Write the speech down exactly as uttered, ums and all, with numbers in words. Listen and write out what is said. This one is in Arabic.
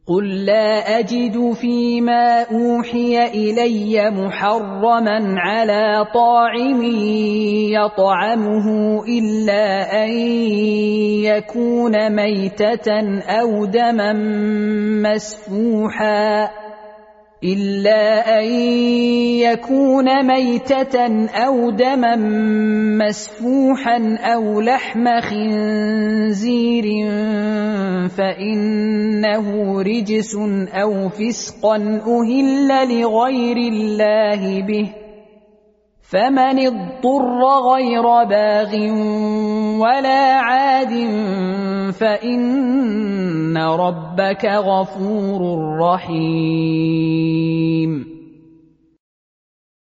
قل لا أجد فيما أوحي إلي محرما على طاعم يطعمه إلا أن يكون ميتة أو دما مسفوحا إلا أن يكون ميتة أو دما مسفوحا أو لحم خنزير فإنه رجس أو فسقا أهل لغير الله به فمن اضطر غير باغ ولا عاد فإن ربك غفور رحيم